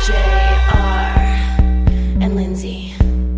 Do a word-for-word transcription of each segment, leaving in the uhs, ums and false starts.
J R and Lindsay.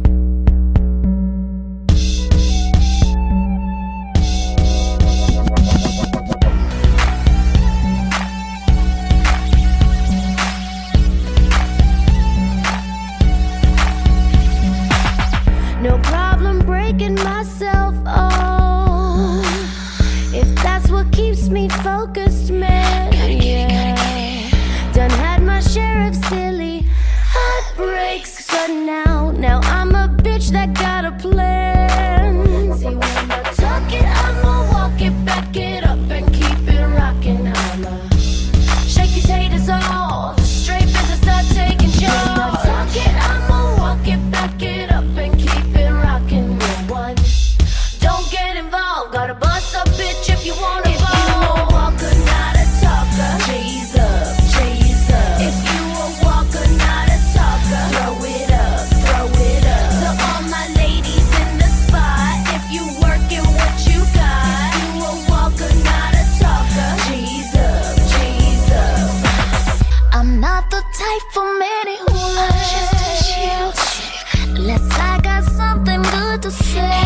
No problem breaking myself off, if that's what keeps me focused, man. Yeah, done had my share of silly heartbreaks, but now, now I'm a bitch that got a plan. See, when I talk it, I'ma walk it, back it up and keep it rocking. I'ma shake these haters off, straight bitch and start taking charge. When I talk it, I'ma walk it, back it up and keep it rocking. Real one, don't get involved, gotta bust up bitch if you wanna. If you a walker, not a talker, J's up, J's up. If you a walker, not a talker, throw it up, throw it up. To all my ladies in the spot, if you working what you got. If you a walker, not a talker, J's up, J's up. I'm not the type for many who like just to chill, unless I got something good to say.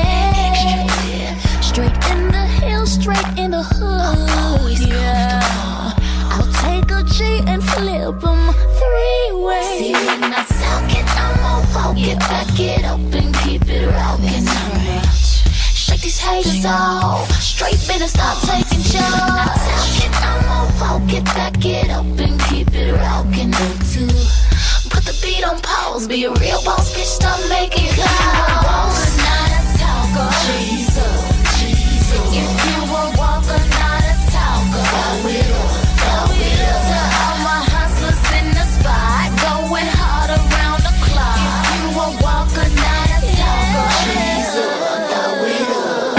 Straight in the hills, straight in the hood. Yeah, I'll take a G and flip 'em three ways. See, when I talk it, I'ma walk it, back it up and keep it rockin'. Shake these haters off, straight better start taking charge. When I talk it, I'ma walk it, back it up and keep it rockin'. Too. Put the beat on pause, be a real boss, bitch, stop making calls. Not a talker, Jesus, Jesus. If you a walker, not a talker, go it up, go it up. To all my hustlers in the spot, going hard around the clock. If you a walker, not a talker, Jesus, go it up.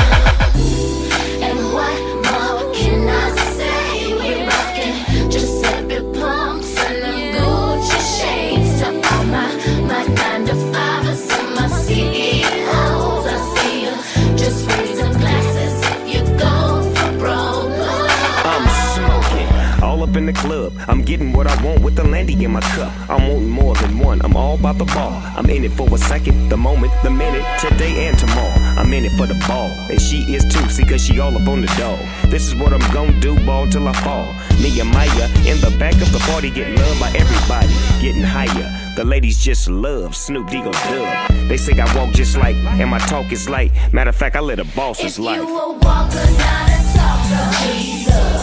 And what more can I say? We rockin' Giuseppe pumps and them Gucci shades. To all my, my nine to fivers and my C E Os, I see you. Just raise the glasses if you go for broke. I'm smoking, all up in the club. I'm getting what I want with the Landy in my cup. I'm wanting more than one, I'm all about the ball. I'm in it for a second, the moment, the minute, today and tomorrow. I'm in it for the ball, and she is too, see, cause she all up on the dog. This is what I'm gon' do, ball till I fall. Me and Maya in the back of the party, get loved by everybody, getting higher. The ladies just love Snoop Dogg Dub. They say I walk just like, and my talk is light. Matter of fact, I live a boss's life. If you a walker, not a talker, Jesus.